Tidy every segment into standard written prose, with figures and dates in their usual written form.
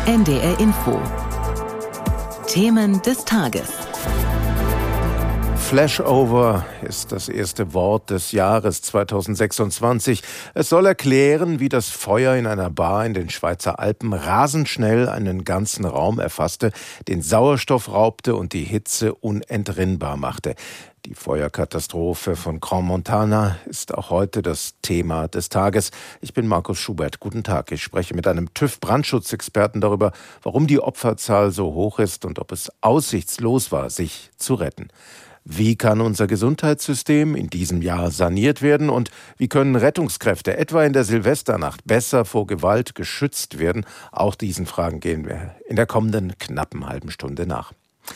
NDR Info. Themen des Tages. Flashover ist das erste Wort des Jahres 2026. Es soll erklären, wie das Feuer in einer Bar in den Schweizer Alpen rasend schnell einen ganzen Raum erfasste, den Sauerstoff raubte und die Hitze unentrinnbar machte. Die Feuerkatastrophe von Crans-Montana ist auch heute das Thema des Tages. Ich bin Markus Schubert. Guten Tag. Ich spreche mit einem TÜV-Brandschutzexperten darüber, warum die Opferzahl so hoch ist und ob es aussichtslos war, sich zu retten. Wie kann unser Gesundheitssystem in diesem Jahr saniert werden und wie können Rettungskräfte etwa in der Silvesternacht besser vor Gewalt geschützt werden? Auch diesen Fragen gehen wir in der kommenden knappen halben Stunde nach.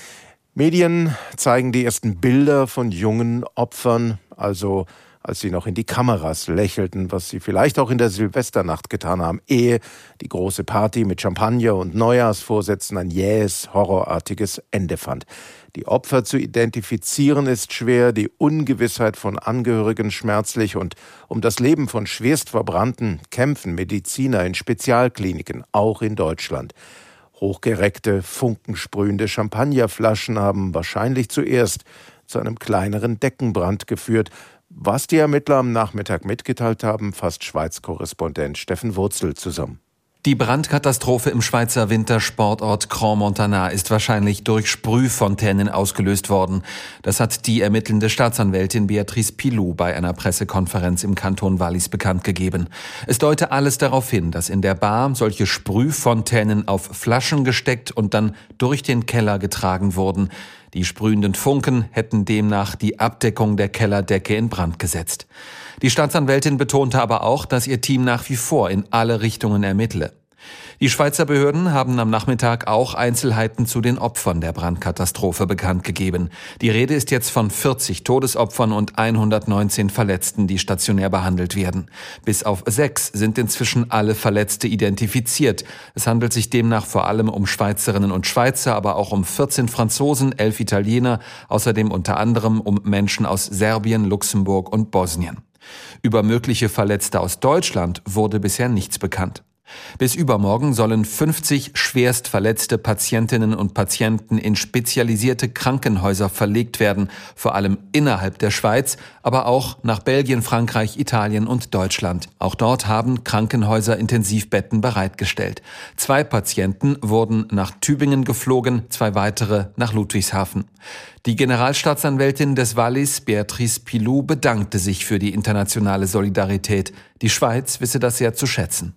Medien zeigen die ersten Bilder von jungen Opfern, also als sie noch in die Kameras lächelten, was sie vielleicht auch in der Silvesternacht getan haben, ehe die große Party mit Champagner und Neujahrsvorsätzen ein jähes, horrorartiges Ende fand. Die Opfer zu identifizieren ist schwer, die Ungewissheit von Angehörigen schmerzlich und um das Leben von Schwerstverbrannten kämpfen Mediziner in Spezialkliniken, auch in Deutschland. Hochgereckte, funkensprühende Champagnerflaschen haben wahrscheinlich zuerst zu einem kleineren Deckenbrand geführt. Was die Ermittler am Nachmittag mitgeteilt haben, fasst Schweiz-Korrespondent Steffen Wurzel zusammen. Die Brandkatastrophe im Schweizer Wintersportort Crans-Montana ist wahrscheinlich durch Sprühfontänen ausgelöst worden. Das hat die ermittelnde Staatsanwältin Béatrice Pilou bei einer Pressekonferenz im Kanton Wallis bekannt gegeben. Es deute alles darauf hin, dass in der Bar solche Sprühfontänen auf Flaschen gesteckt und dann durch den Keller getragen wurden. Die sprühenden Funken hätten demnach die Abdeckung der Kellerdecke in Brand gesetzt. Die Staatsanwältin betonte aber auch, dass ihr Team nach wie vor in alle Richtungen ermittle. Die Schweizer Behörden haben am Nachmittag auch Einzelheiten zu den Opfern der Brandkatastrophe bekannt gegeben. Die Rede ist jetzt von 40 Todesopfern und 119 Verletzten, die stationär behandelt werden. Bis auf 6 sind inzwischen alle Verletzte identifiziert. Es handelt sich demnach vor allem um Schweizerinnen und Schweizer, aber auch um 14 Franzosen, 11 Italiener, außerdem unter anderem um Menschen aus Serbien, Luxemburg und Bosnien. Über mögliche Verletzte aus Deutschland wurde bisher nichts bekannt. Bis übermorgen sollen 50 schwerst verletzte Patientinnen und Patienten in spezialisierte Krankenhäuser verlegt werden, vor allem innerhalb der Schweiz, aber auch nach Belgien, Frankreich, Italien und Deutschland. Auch dort haben Krankenhäuser Intensivbetten bereitgestellt. 2 Patienten wurden nach Tübingen geflogen, 2 weitere nach Ludwigshafen. Die Generalstaatsanwältin des Wallis, Béatrice Pilou, bedankte sich für die internationale Solidarität. Die Schweiz wisse das sehr zu schätzen.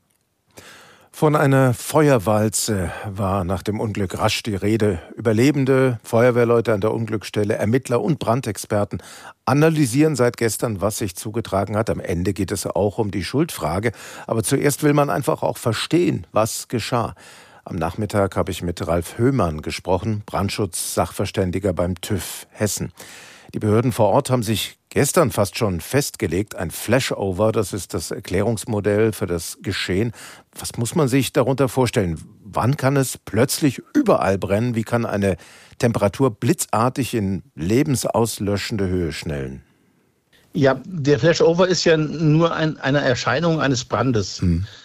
Von einer Feuerwalze war nach dem Unglück rasch die Rede. Überlebende, Feuerwehrleute an der Unglücksstelle, Ermittler und Brandexperten analysieren seit gestern, was sich zugetragen hat. Am Ende geht es auch um die Schuldfrage. Aber zuerst will man einfach auch verstehen, was geschah. Am Nachmittag habe ich mit Ralf Höhmann gesprochen, Brandschutzsachverständiger beim TÜV Hessen. Die Behörden vor Ort haben sich gestern fast schon festgelegt, ein Flashover, das ist das Erklärungsmodell für das Geschehen. Was muss man sich darunter vorstellen? Wann kann es plötzlich überall brennen? Wie kann eine Temperatur blitzartig in lebensauslöschende Höhe schnellen? Ja, der Flashover ist ja nur eine Erscheinung eines Brandes.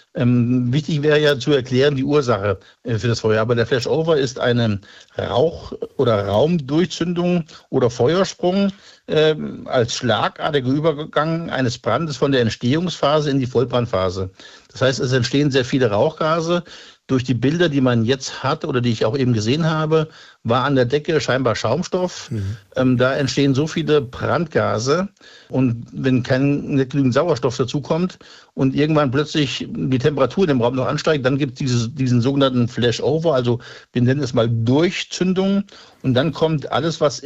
Wichtig wäre ja zu erklären die Ursache für das Feuer. Aber der Flashover ist eine Rauch- oder Raumdurchzündung oder Feuersprung als schlagartiger Übergang eines Brandes von der Entstehungsphase in die Vollbrandphase. Das heißt, es entstehen sehr viele Rauchgase. Durch die Bilder, die man jetzt hat oder die ich auch eben gesehen habe, war an der Decke scheinbar Schaumstoff. Da entstehen so viele Brandgase. Und wenn nicht genügend Sauerstoff dazukommt und irgendwann plötzlich die Temperatur in dem Raum noch ansteigt, dann gibt es diesen sogenannten Flashover, also wir nennen es mal Durchzündung. Und dann kommt alles, was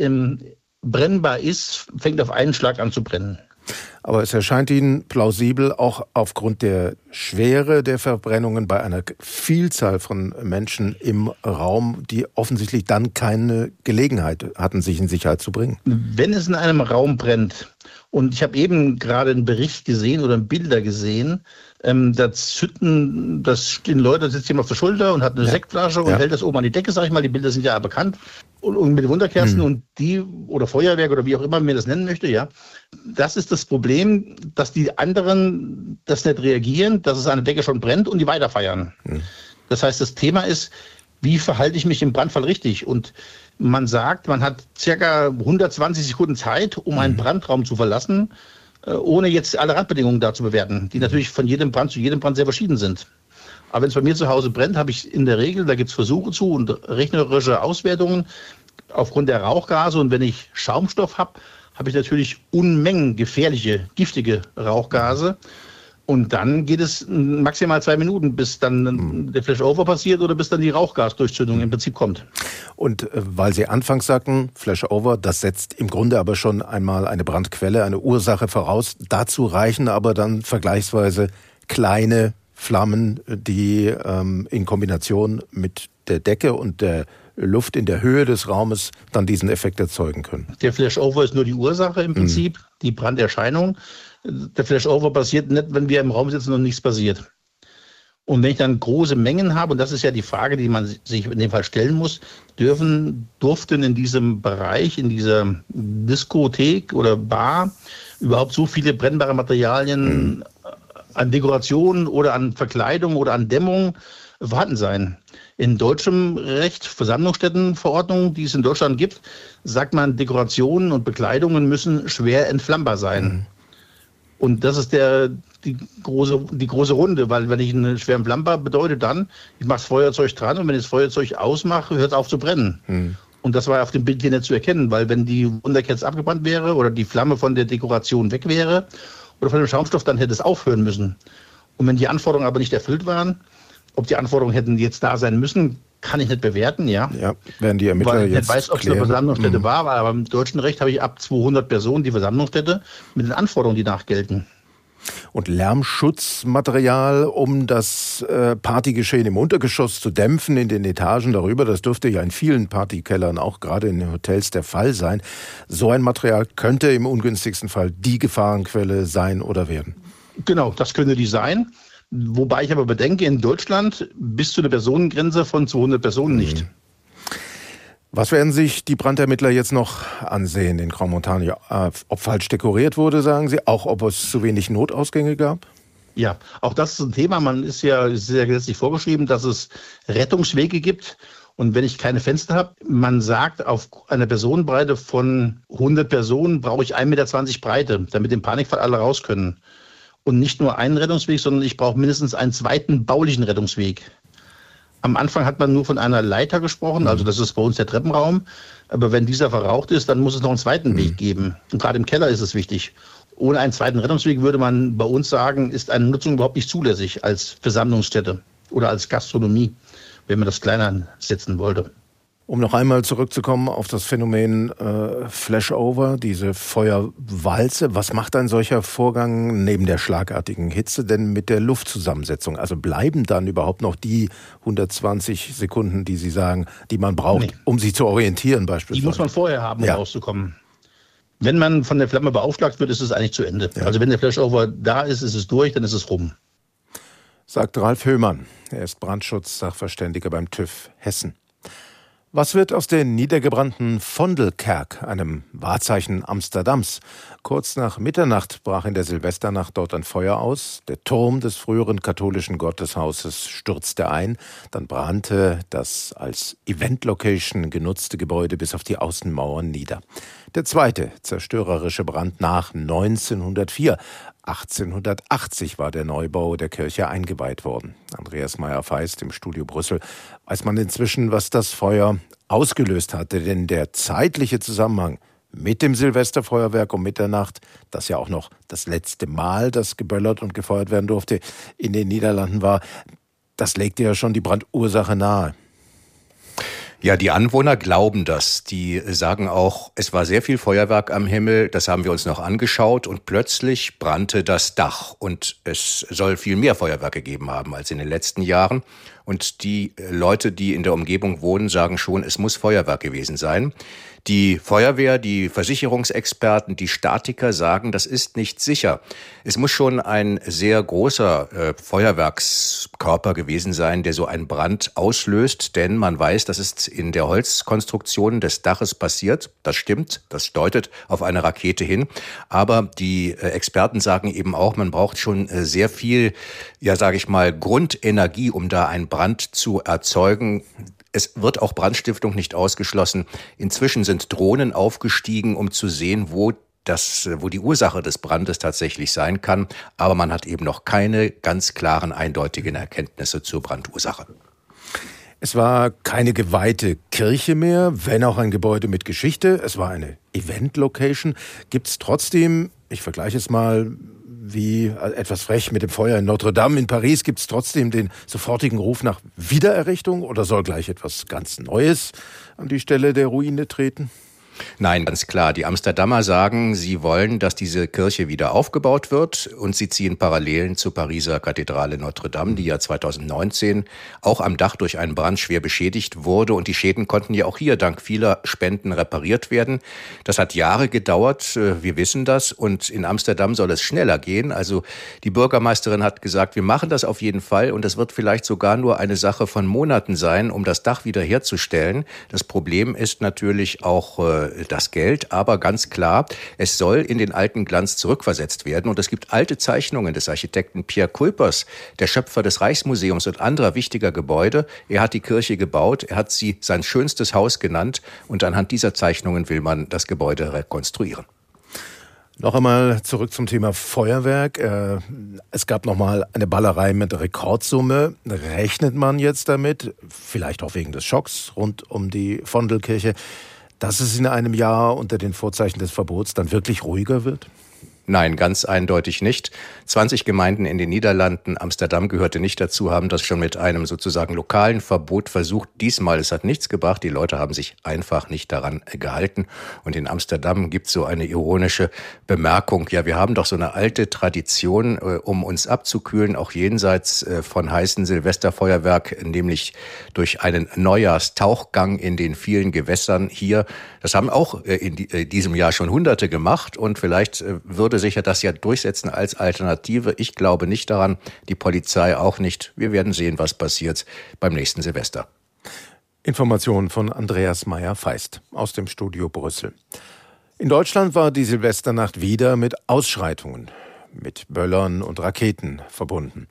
brennbar ist, fängt auf einen Schlag an zu brennen. Aber es erscheint Ihnen plausibel, auch aufgrund der Schwere der Verbrennungen bei einer Vielzahl von Menschen im Raum, die offensichtlich dann keine Gelegenheit hatten, sich in Sicherheit zu bringen. Wenn es in einem Raum brennt, und ich habe eben gerade einen Bericht gesehen oder Bilder gesehen, da stehen Leute, da sitzt jemand auf der Schulter und hat eine Sektflasche und hält das oben an die Decke, sag ich mal, die Bilder sind ja bekannt, und mit Wunderkerzen und die, oder Feuerwerk oder wie auch immer man das nennen möchte, ja. Das ist das Problem, dass die anderen das nicht reagieren, dass es an der Decke schon brennt und die weiterfeiern. Das heißt, das Thema ist, wie verhalte ich mich im Brandfall richtig? Und man sagt, man hat circa 120 Sekunden Zeit, um einen Brandraum zu verlassen, ohne jetzt alle Randbedingungen da zu bewerten, die natürlich von jedem Brand zu jedem Brand sehr verschieden sind. Aber wenn es bei mir zu Hause brennt, habe ich in der Regel, da gibt es Versuche zu und rechnerische Auswertungen aufgrund der Rauchgase. Und wenn ich Schaumstoff habe, habe ich natürlich Unmengen gefährliche, giftige Rauchgase. Und dann geht es maximal 2 Minuten, bis dann der Flashover passiert oder bis dann die Rauchgasdurchzündung im Prinzip kommt. Und weil Sie anfangs sagten, Flashover, das setzt im Grunde aber schon einmal eine Brandquelle, eine Ursache voraus. Dazu reichen aber dann vergleichsweise kleine Flammen, die in Kombination mit der Decke und der Luft in der Höhe des Raumes dann diesen Effekt erzeugen können. Der Flashover ist nur die Ursache im Prinzip, die Branderscheinung. Der Flashover passiert nicht, wenn wir im Raum sitzen und nichts passiert. Und wenn ich dann große Mengen habe, und das ist ja die Frage, die man sich in dem Fall stellen muss, durften in diesem Bereich, in dieser Diskothek oder Bar überhaupt so viele brennbare Materialien an Dekoration oder an Verkleidung oder an Dämmung vorhanden sein? In deutschem Recht, Versammlungsstättenverordnung, die es in Deutschland gibt, sagt man, Dekorationen und Bekleidungen müssen schwer entflammbar sein. Und das ist die große Runde, weil wenn ich einen schweren Flammbar bedeutet dann, ich mache das Feuerzeug dran und wenn ich das Feuerzeug ausmache, hört es auf zu brennen. Und das war auf dem Bild hier nicht zu erkennen, weil wenn die Wunderkerze abgebrannt wäre oder die Flamme von der Dekoration weg wäre oder von dem Schaumstoff, dann hätte es aufhören müssen. Und wenn die Anforderungen aber nicht erfüllt waren, ob die Anforderungen hätten jetzt da sein müssen, kann ich nicht bewerten, ja. Ja, werden die Ermittler weil ich jetzt nicht weiß, ob es eine Versammlungsstätte war, aber im deutschen Recht habe ich ab 200 Personen die Versammlungsstätte mit den Anforderungen, die nachgelten. Und Lärmschutzmaterial, um das Partygeschehen im Untergeschoss zu dämpfen, in den Etagen darüber, das dürfte ja in vielen Partykellern, auch gerade in den Hotels, der Fall sein. So ein Material könnte im ungünstigsten Fall die Gefahrenquelle sein oder werden. Genau, das könnte die sein. Wobei ich aber bedenke, in Deutschland bis zu einer Personengrenze von 200 Personen nicht. Was werden sich die Brandermittler jetzt noch ansehen in Graumontagne? Ob falsch dekoriert wurde, sagen Sie, auch ob es zu wenig Notausgänge gab? Ja, auch das ist ein Thema. Man ist ja gesetzlich vorgeschrieben, dass es Rettungswege gibt. Und wenn ich keine Fenster habe, man sagt, auf einer Personenbreite von 100 Personen brauche ich 1,20 Meter Breite, damit im Panikfall alle raus können. Und nicht nur einen Rettungsweg, sondern ich brauche mindestens einen zweiten baulichen Rettungsweg. Am Anfang hat man nur von einer Leiter gesprochen, also das ist bei uns der Treppenraum. Aber wenn dieser verraucht ist, dann muss es noch einen zweiten Weg geben. Und gerade im Keller ist es wichtig. Ohne einen zweiten Rettungsweg würde man bei uns sagen, ist eine Nutzung überhaupt nicht zulässig als Versammlungsstätte oder als Gastronomie, wenn man das kleiner setzen wollte. Um noch einmal zurückzukommen auf das Phänomen Flashover, diese Feuerwalze. Was macht ein solcher Vorgang neben der schlagartigen Hitze denn mit der Luftzusammensetzung? Also bleiben dann überhaupt noch die 120 Sekunden, die Sie sagen, die man braucht, um sich zu orientieren beispielsweise? Die muss man vorher haben, um rauszukommen. Wenn man von der Flamme beaufschlagt wird, ist es eigentlich zu Ende. Ja. Also wenn der Flashover da ist, ist es durch, dann ist es rum. Sagt Ralf Höhmann. Er ist Brandschutzsachverständiger beim TÜV Hessen. Was wird aus der niedergebrannten Vondelkerk, einem Wahrzeichen Amsterdams? Kurz nach Mitternacht brach in der Silvesternacht dort ein Feuer aus. Der Turm des früheren katholischen Gotteshauses stürzte ein. Dann brannte das als Event-Location genutzte Gebäude bis auf die Außenmauern nieder. Der zweite zerstörerische Brand nach 1904. 1880 war der Neubau der Kirche eingeweiht worden. Andreas Meyer-Feist im Studio Brüssel. Weiß man inzwischen, was das Feuer ausgelöst hatte? Denn der zeitliche Zusammenhang mit dem Silvesterfeuerwerk um Mitternacht, das ja auch noch das letzte Mal, das geböllert und gefeuert werden durfte, in den Niederlanden war, das legte ja schon die Brandursache nahe. Ja, die Anwohner glauben das. Die sagen auch, es war sehr viel Feuerwerk am Himmel, das haben wir uns noch angeschaut und plötzlich brannte das Dach und es soll viel mehr Feuerwerk gegeben haben als in den letzten Jahren. Und die Leute, die in der Umgebung wohnen, sagen schon, es muss Feuerwerk gewesen sein. Die Feuerwehr, die Versicherungsexperten, die Statiker sagen, das ist nicht sicher. Es muss schon ein sehr großer Feuerwerkskörper gewesen sein, der so einen Brand auslöst, denn man weiß, dass es in der Holzkonstruktion des Daches passiert. Das stimmt, das deutet auf eine Rakete hin. Aber die Experten sagen eben auch, man braucht schon sehr viel, ja, sage ich mal, Grundenergie, um da einen Brand zu erzeugen. Es wird auch Brandstiftung nicht ausgeschlossen. Inzwischen sind Drohnen aufgestiegen, um zu sehen, wo die Ursache des Brandes tatsächlich sein kann. Aber man hat eben noch keine ganz klaren, eindeutigen Erkenntnisse zur Brandursache. Es war keine geweihte Kirche mehr, wenn auch ein Gebäude mit Geschichte. Es war eine Event-Location. Gibt es trotzdem, ich vergleiche es mal wie etwas frech mit dem Feuer in Notre Dame in Paris, gibt es trotzdem den sofortigen Ruf nach Wiedererrichtung oder soll gleich etwas ganz Neues an die Stelle der Ruine treten? Nein, ganz klar. Die Amsterdamer sagen, sie wollen, dass diese Kirche wieder aufgebaut wird und sie ziehen Parallelen zur Pariser Kathedrale Notre Dame, die ja 2019 auch am Dach durch einen Brand schwer beschädigt wurde und die Schäden konnten ja auch hier dank vieler Spenden repariert werden. Das hat Jahre gedauert, wir wissen das, und in Amsterdam soll es schneller gehen. Also die Bürgermeisterin hat gesagt, wir machen das auf jeden Fall und es wird vielleicht sogar nur eine Sache von Monaten sein, um das Dach wieder herzustellen. Das Problem ist natürlich auch das Geld, aber ganz klar, es soll in den alten Glanz zurückversetzt werden. Und es gibt alte Zeichnungen des Architekten Pierre Kuipers, der Schöpfer des Rijksmuseums und anderer wichtiger Gebäude. Er hat die Kirche gebaut, er hat sie sein schönstes Haus genannt und anhand dieser Zeichnungen will man das Gebäude rekonstruieren. Noch einmal zurück zum Thema Feuerwerk. Es gab noch mal eine Ballerei mit Rekordsumme. Rechnet man jetzt damit, vielleicht auch wegen des Schocks rund um die Vondelkirche, dass es in einem Jahr unter den Vorzeichen des Verbots dann wirklich ruhiger wird? Nein, ganz eindeutig nicht. 20 Gemeinden in den Niederlanden, Amsterdam gehörte nicht dazu, haben das schon mit einem sozusagen lokalen Verbot versucht. Diesmal, es hat nichts gebracht. Die Leute haben sich einfach nicht daran gehalten. Und in Amsterdam gibt es so eine ironische Bemerkung. Ja, wir haben doch so eine alte Tradition, um uns abzukühlen, auch jenseits von heißen Silvesterfeuerwerk, nämlich durch einen Neujahrstauchgang in den vielen Gewässern hier. Das haben auch in diesem Jahr schon Hunderte gemacht und vielleicht würde sich ja das ja durchsetzen als Alternative. Ich glaube nicht daran, die Polizei auch nicht. Wir werden sehen, was passiert beim nächsten Silvester. Informationen von Andreas Meyer-Feist aus dem Studio Brüssel. In Deutschland war die Silvesternacht wieder mit Ausschreitungen, mit Böllern und Raketen verbunden.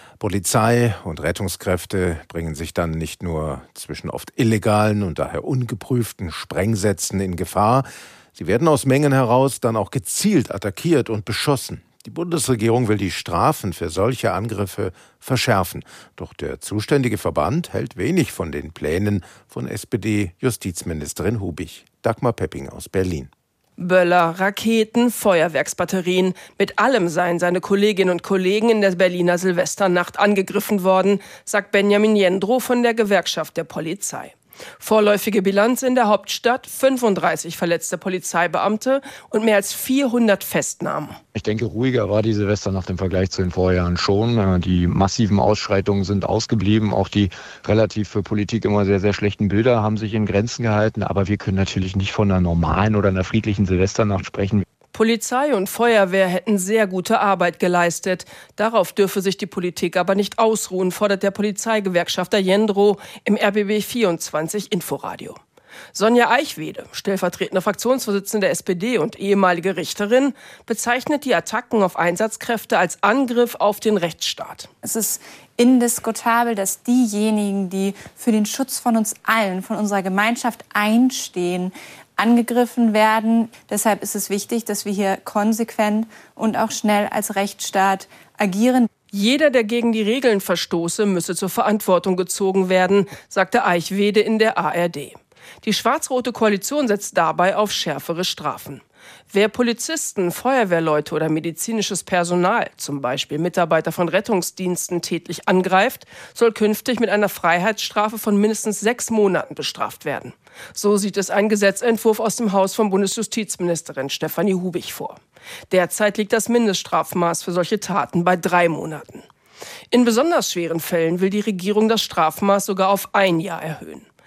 Polizei und Rettungskräfte bringen sich dann nicht nur zwischen oft illegalen und daher ungeprüften Sprengsätzen in Gefahr, sie werden aus Mengen heraus dann auch gezielt attackiert und beschossen. Die Bundesregierung will die Strafen für solche Angriffe verschärfen. Doch der zuständige Verband hält wenig von den Plänen von SPD-Justizministerin Hubich. Dagmar Pepping aus Berlin. Böller, Raketen, Feuerwerksbatterien. Mit allem seien seine Kolleginnen und Kollegen in der Berliner Silvesternacht angegriffen worden, sagt Benjamin Jendrow von der Gewerkschaft der Polizei. Vorläufige Bilanz in der Hauptstadt: 35 verletzte Polizeibeamte und mehr als 400 Festnahmen. Ich denke, ruhiger war die Silvesternacht im Vergleich zu den Vorjahren schon. Die massiven Ausschreitungen sind ausgeblieben. Auch die relativ für Politik immer sehr, sehr schlechten Bilder haben sich in Grenzen gehalten. Aber wir können natürlich nicht von einer normalen oder einer friedlichen Silvesternacht sprechen. Polizei und Feuerwehr hätten sehr gute Arbeit geleistet. Darauf dürfe sich die Politik aber nicht ausruhen, fordert der Polizeigewerkschafter Jendrow im RBB 24 Inforadio. Sonja Eichwede, stellvertretende Fraktionsvorsitzende der SPD und ehemalige Richterin, bezeichnet die Attacken auf Einsatzkräfte als Angriff auf den Rechtsstaat. Es ist indiskutabel, dass diejenigen, die für den Schutz von uns allen, von unserer Gemeinschaft einstehen, angegriffen werden. Deshalb ist es wichtig, dass wir hier konsequent und auch schnell als Rechtsstaat agieren. Jeder, der gegen die Regeln verstoße, müsse zur Verantwortung gezogen werden, sagte Eichwede in der ARD. Die schwarz-rote Koalition setzt dabei auf schärfere Strafen. Wer Polizisten, Feuerwehrleute oder medizinisches Personal, zum Beispiel Mitarbeiter von Rettungsdiensten, tätlich angreift, soll künftig mit einer Freiheitsstrafe von mindestens 6 Monaten bestraft werden. So sieht es ein Gesetzentwurf aus dem Haus von Bundesjustizministerin Stefanie Hubich vor. Derzeit liegt das Mindeststrafmaß für solche Taten bei 3 Monaten. In besonders schweren Fällen will die Regierung das Strafmaß sogar auf 1 Jahr erhöhen.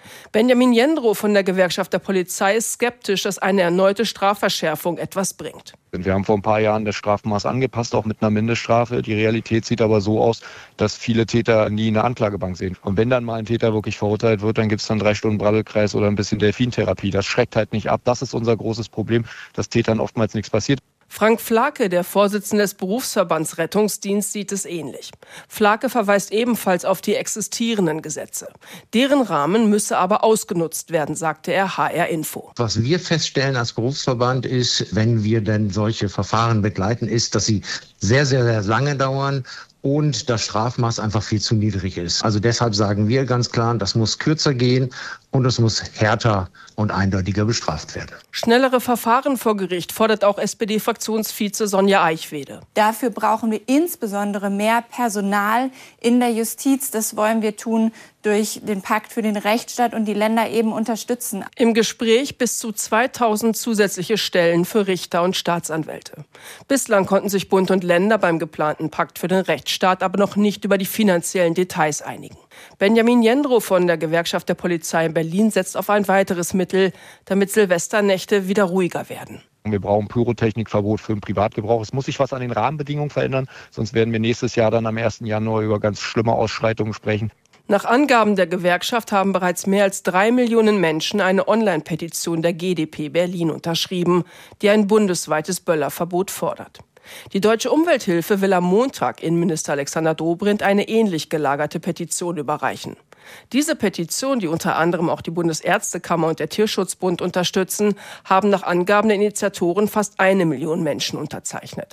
Benjamin Jendrow von der Gewerkschaft der Polizei ist skeptisch, dass eine erneute Strafverschärfung etwas bringt. Wir haben vor ein paar Jahren das Strafmaß angepasst, auch mit einer Mindeststrafe. Die Realität sieht aber so aus, dass viele Täter nie eine Anklagebank sehen. Und wenn dann mal ein Täter wirklich verurteilt wird, dann gibt es dann 3 Stunden Brabbelkreis oder ein bisschen Delfintherapie. Das schreckt halt nicht ab. Das ist unser großes Problem, dass Tätern oftmals nichts passiert. Frank Flake, der Vorsitzende des Berufsverbands Rettungsdienst, sieht es ähnlich. Flake verweist ebenfalls auf die existierenden Gesetze. Deren Rahmen müsse aber ausgenutzt werden, sagte er HR Info. Was wir feststellen als Berufsverband ist, wenn wir denn solche Verfahren begleiten, ist, dass sie sehr, sehr, sehr lange dauern und das Strafmaß einfach viel zu niedrig ist. Also deshalb sagen wir ganz klar, das muss kürzer gehen und es muss härter und eindeutiger bestraft werden. Schnellere Verfahren vor Gericht fordert auch SPD-Fraktionsvize Sonja Eichwede. Dafür brauchen wir insbesondere mehr Personal in der Justiz. Das wollen wir tun durch den Pakt für den Rechtsstaat und die Länder eben unterstützen. Im Gespräch bis zu 2000 zusätzliche Stellen für Richter und Staatsanwälte. Bislang konnten sich Bund und Länder beim geplanten Pakt für den Rechtsstaat aber noch nicht über die finanziellen Details einigen. Benjamin Jendrow von der Gewerkschaft der Polizei in Berlin setzt auf ein weiteres Mittel, damit Silvesternächte wieder ruhiger werden. Wir brauchen Pyrotechnikverbot für den Privatgebrauch. Es muss sich was an den Rahmenbedingungen verändern, sonst werden wir nächstes Jahr dann am 1. Januar über ganz schlimme Ausschreitungen sprechen. Nach Angaben der Gewerkschaft haben bereits mehr als 3 Millionen Menschen eine Online-Petition der GdP Berlin unterschrieben, die ein bundesweites Böllerverbot fordert. Die Deutsche Umwelthilfe will am Montag Innenminister Alexander Dobrindt eine ähnlich gelagerte Petition überreichen. Diese Petition, die unter anderem auch die Bundesärztekammer und der Tierschutzbund unterstützen, haben nach Angaben der Initiatoren fast 1 Million Menschen unterzeichnet.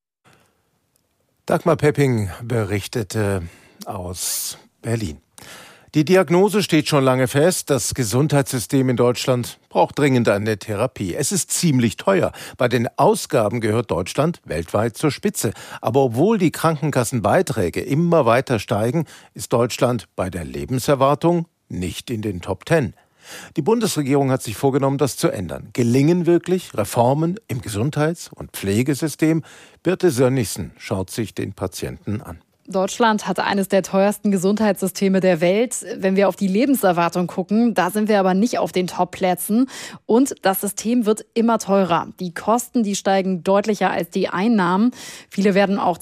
Dagmar Pepping berichtete aus Berlin. Die Diagnose steht schon lange fest, das Gesundheitssystem in Deutschland braucht dringend eine Therapie. Es ist ziemlich teuer. Bei den Ausgaben gehört Deutschland weltweit zur Spitze. Aber obwohl die Krankenkassenbeiträge immer weiter steigen, ist Deutschland bei der Lebenserwartung nicht in den Top 10. Die Bundesregierung hat sich vorgenommen, das zu ändern. Gelingen wirklich Reformen im Gesundheits- und Pflegesystem? Birte Sönnigsen schaut sich den Patienten an. Deutschland hat eines der teuersten Gesundheitssysteme der Welt. Wenn wir auf die Lebenserwartung gucken, da sind wir aber nicht auf den Top-Plätzen. Und das System wird immer teurer. Die Kosten, die steigen deutlicher als die Einnahmen. Viele werden auch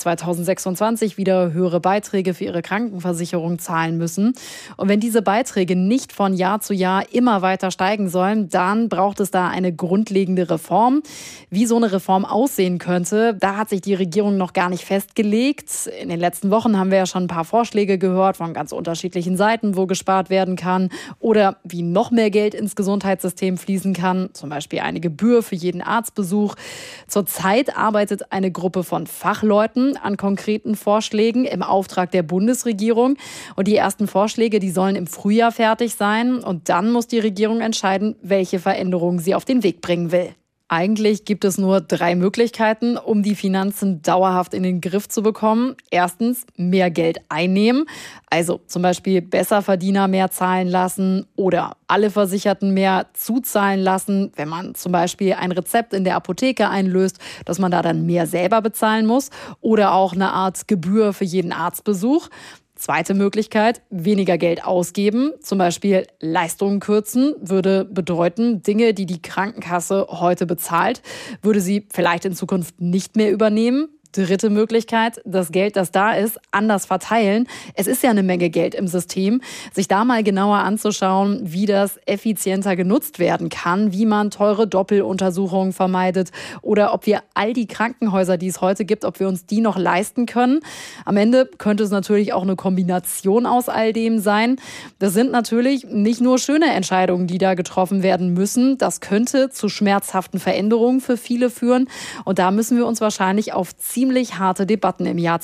2026 wieder höhere Beiträge für ihre Krankenversicherung zahlen müssen. Und wenn diese Beiträge nicht von Jahr zu Jahr immer weiter steigen sollen, dann braucht es da eine grundlegende Reform. Wie so eine Reform aussehen könnte, da hat sich die Regierung noch gar nicht festgelegt. In den letzten Wochen haben wir ja schon ein paar Vorschläge gehört von ganz unterschiedlichen Seiten, wo gespart werden kann oder wie noch mehr Geld ins Gesundheitssystem fließen kann, zum Beispiel eine Gebühr für jeden Arztbesuch. Zurzeit arbeitet eine Gruppe von Fachleuten an konkreten Vorschlägen im Auftrag der Bundesregierung und die ersten Vorschläge, die sollen im Frühjahr fertig sein und dann muss die Regierung entscheiden, welche Veränderungen sie auf den Weg bringen will. Eigentlich gibt es nur 3 Möglichkeiten, um die Finanzen dauerhaft in den Griff zu bekommen. Erstens, mehr Geld einnehmen, also zum Beispiel Besserverdiener mehr zahlen lassen oder alle Versicherten mehr zuzahlen lassen, wenn man zum Beispiel ein Rezept in der Apotheke einlöst, dass man da dann mehr selber bezahlen muss oder auch eine Art Gebühr für jeden Arztbesuch. Zweite Möglichkeit, weniger Geld ausgeben, zum Beispiel Leistungen kürzen, würde bedeuten, Dinge, die die Krankenkasse heute bezahlt, würde sie vielleicht in Zukunft nicht mehr übernehmen. Dritte Möglichkeit, das Geld, das da ist, anders verteilen. Es ist ja eine Menge Geld im System. Sich da mal genauer anzuschauen, wie das effizienter genutzt werden kann, wie man teure Doppeluntersuchungen vermeidet oder ob wir all die Krankenhäuser, die es heute gibt, ob wir uns die noch leisten können. Am Ende könnte es natürlich auch eine Kombination aus all dem sein. Das sind natürlich nicht nur schöne Entscheidungen, die da getroffen werden müssen. Das könnte zu schmerzhaften Veränderungen für viele führen. Und da müssen wir uns wahrscheinlich auf ziemlich harte Debatten im Jahr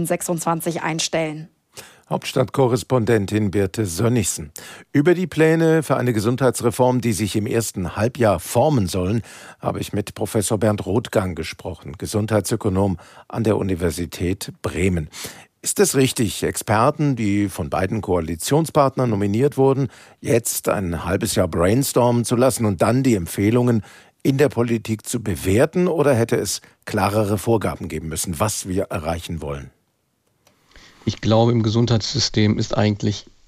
2026 einstellen. Hauptstadtkorrespondentin Birte Sönnigsen. Über die Pläne für eine Gesundheitsreform, die sich im ersten Halbjahr formen sollen, habe ich mit Professor Bernd Rothgang gesprochen, Gesundheitsökonom an der Universität Bremen. Ist es richtig, Experten, die von beiden Koalitionspartnern nominiert wurden, jetzt ein halbes Jahr brainstormen zu lassen und dann die Empfehlungen in der Politik zu bewerten, oder hätte es klarere Vorgaben geben müssen, was wir erreichen wollen? Ich glaube, im Gesundheitssystem ist eigentlich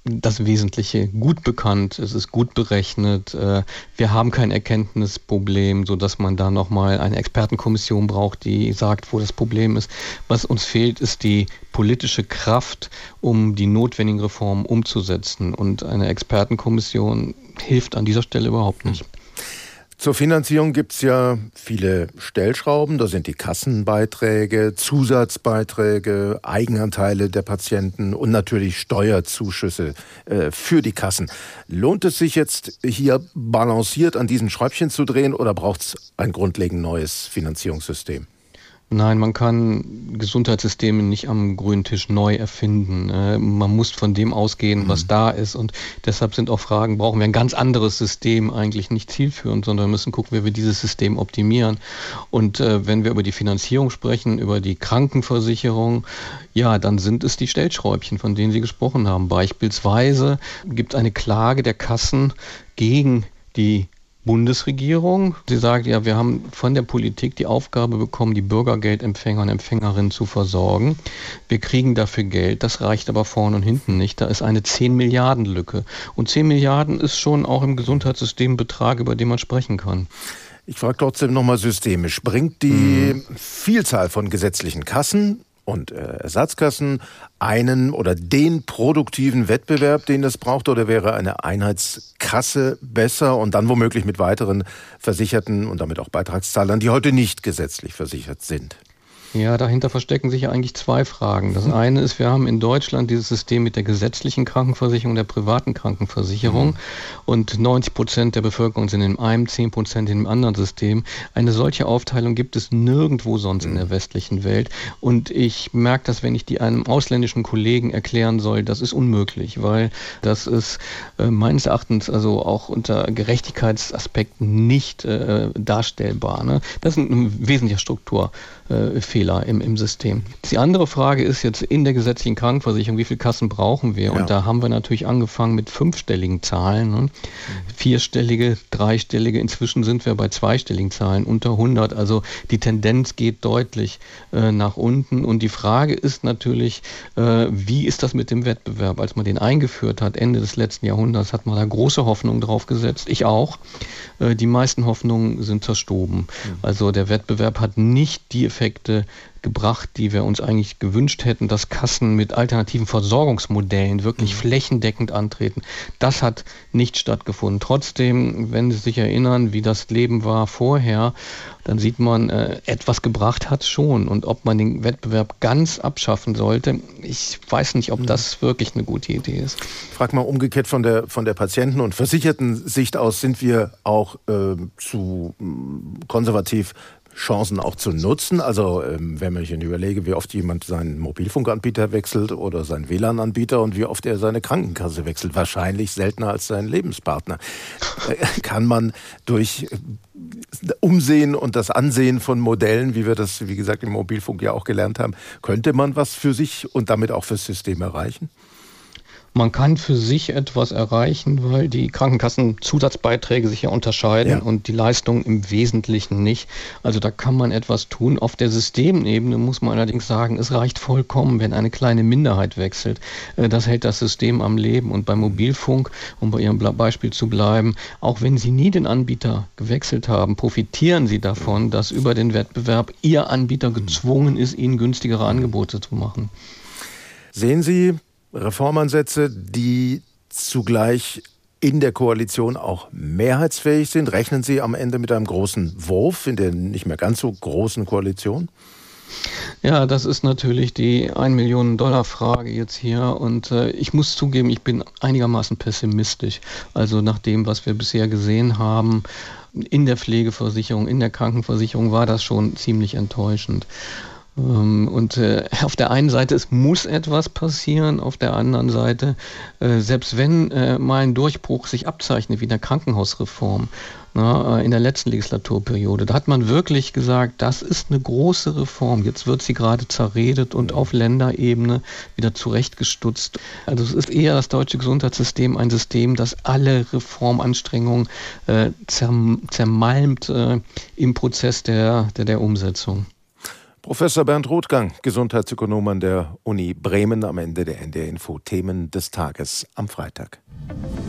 das Wesentliche gut bekannt, es ist gut berechnet, wir haben kein Erkenntnisproblem, sodass man da nochmal eine Expertenkommission braucht, die sagt, wo das Problem ist. Was uns fehlt, ist die politische Kraft, um die notwendigen Reformen umzusetzen. Und eine Expertenkommission hilft an dieser Stelle überhaupt nicht. Zur Finanzierung gibt's ja viele Stellschrauben. Da sind die Kassenbeiträge, Zusatzbeiträge, Eigenanteile der Patienten und natürlich Steuerzuschüsse für die Kassen. Lohnt es sich jetzt hier balanciert an diesen Schräubchen zu drehen oder braucht's ein grundlegend neues Finanzierungssystem? Nein, man kann Gesundheitssysteme nicht am grünen Tisch neu erfinden. Man muss von dem ausgehen, was da ist. Und deshalb sind auch Fragen, brauchen wir ein ganz anderes System eigentlich nicht zielführend, sondern müssen gucken, wie wir dieses System optimieren. Und wenn wir über die Finanzierung sprechen, über die Krankenversicherung, ja, dann sind es die Stellschräubchen, von denen Sie gesprochen haben. Beispielsweise gibt es eine Klage der Kassen gegen die Bundesregierung. Sie sagt, ja, wir haben von der Politik die Aufgabe bekommen, die Bürgergeldempfänger und Empfängerinnen zu versorgen. Wir kriegen dafür Geld, das reicht aber vorne und hinten nicht. Da ist eine 10 Milliarden Lücke. Und 10 Milliarden ist schon auch im Gesundheitssystem ein Betrag, über den man sprechen kann. Ich frage trotzdem nochmal systemisch. Bringt die Vielzahl von gesetzlichen Kassen und Ersatzkassen einen oder den produktiven Wettbewerb, den es braucht, oder wäre eine Einheitskasse besser und dann womöglich mit weiteren Versicherten und damit auch Beitragszahlern, die heute nicht gesetzlich versichert sind? Ja, dahinter verstecken sich ja eigentlich zwei Fragen. Das eine ist, wir haben in Deutschland dieses System mit der gesetzlichen Krankenversicherung, der privaten Krankenversicherung und 90% der Bevölkerung sind in einem, 10% in einem anderen System. Eine solche Aufteilung gibt es nirgendwo sonst in der westlichen Welt und ich merke das, wenn ich die einem ausländischen Kollegen erklären soll, das ist unmöglich, weil das ist meines Erachtens also auch unter Gerechtigkeitsaspekten nicht darstellbar. Ne? Das ist ein wesentlicher Strukturfehler im System. Die andere Frage ist jetzt in der gesetzlichen Krankenversicherung, wie viele Kassen brauchen wir? Ja. Und da haben wir natürlich angefangen mit 5-stelligen Zahlen, ne? 4-stellige, 3-stellige, inzwischen sind wir bei 2-stelligen Zahlen, unter 100. Also die Tendenz geht deutlich nach unten und die Frage ist natürlich, wie ist das mit dem Wettbewerb? Als man den eingeführt hat, Ende des letzten Jahrhunderts, hat man da große Hoffnungen drauf gesetzt. Ich auch. Die meisten Hoffnungen sind zerstoben. Also der Wettbewerb hat nicht die Effekte gebracht, die wir uns eigentlich gewünscht hätten, dass Kassen mit alternativen Versorgungsmodellen wirklich flächendeckend antreten. Das hat nicht stattgefunden. Trotzdem, wenn Sie sich erinnern, wie das Leben war vorher, dann sieht man, etwas gebracht hat schon. Und ob man den Wettbewerb ganz abschaffen sollte, ich weiß nicht, ob das wirklich eine gute Idee ist. Ich frage mal umgekehrt von der Patienten- und Versicherten-Sicht aus, sind wir auch zu konservativ, Chancen auch zu nutzen. Also wenn man sich überlege, wie oft jemand seinen Mobilfunkanbieter wechselt oder seinen WLAN-Anbieter und wie oft er seine Krankenkasse wechselt. Wahrscheinlich seltener als seinen Lebenspartner. Kann man durch Umsehen und das Ansehen von Modellen, wie wir das, wie gesagt, im Mobilfunk ja auch gelernt haben, könnte man was für sich und damit auch fürs System erreichen? Man kann für sich etwas erreichen, weil die Krankenkassenzusatzbeiträge sich ja unterscheiden und die Leistungen im Wesentlichen nicht. Also da kann man etwas tun. Auf der Systemebene muss man allerdings sagen, es reicht vollkommen, wenn eine kleine Minderheit wechselt. Das hält das System am Leben. Und beim Mobilfunk, um bei Ihrem Beispiel zu bleiben, auch wenn Sie nie den Anbieter gewechselt haben, profitieren Sie davon, dass über den Wettbewerb Ihr Anbieter gezwungen ist, Ihnen günstigere Angebote zu machen. Sehen Sie Reformansätze, die zugleich in der Koalition auch mehrheitsfähig sind? Rechnen Sie am Ende mit einem großen Wurf in der nicht mehr ganz so großen Koalition? Ja, das ist natürlich die $1-Million-Frage jetzt hier und ich muss zugeben, ich bin einigermaßen pessimistisch. Also nach dem, was wir bisher gesehen haben, in der Pflegeversicherung, in der Krankenversicherung war das schon ziemlich enttäuschend. Und auf der einen Seite, es muss etwas passieren, auf der anderen Seite, selbst wenn mal ein Durchbruch sich abzeichnet, wie in der Krankenhausreform, in der letzten Legislaturperiode, da hat man wirklich gesagt, das ist eine große Reform, jetzt wird sie gerade zerredet und auf Länderebene wieder zurechtgestutzt. Also es ist eher das deutsche Gesundheitssystem ein System, das alle Reformanstrengungen zermalmt im Prozess der Umsetzung. Professor Bernd Rothgang, Gesundheitsökonom an der Uni Bremen, am Ende der NDR Info Themen des Tages am Freitag.